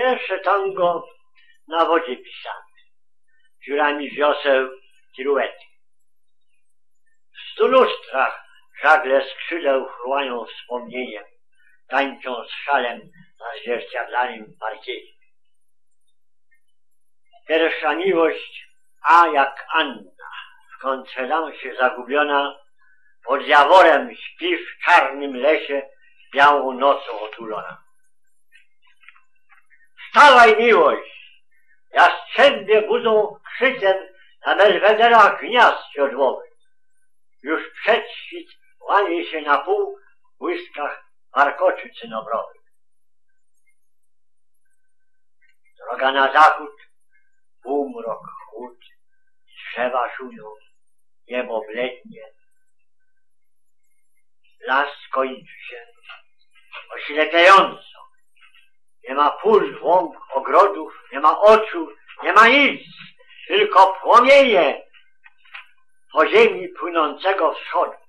Pierwsze tango na wodzie pisane, dziurami wioseł piruety. W 100 lustrach żagle skrzydeł chrułają wspomnieniem, tańczą z szalem na zwierciadlanym parkiecie. Pierwsza miłość, a jak Anna, w kontredansie zagubiona, pod jaworem śpi w czarnym lesie, białą nocą otulona. Wstawaj, miłość! Jastrzębie budzą krzykiem na belwederach gniazd siodłowych. Już przedświt łamie się na pół w błyskach warkoczy cynobrowych. Droga na zachód, półmrok chłód, drzewa szują, niebo blednie. Las kończy się oślepiająco. Nie ma pól, łąk, ogrodów, nie ma oczu, nie ma nic, tylko płomienie po ziemi płynącego wschodu.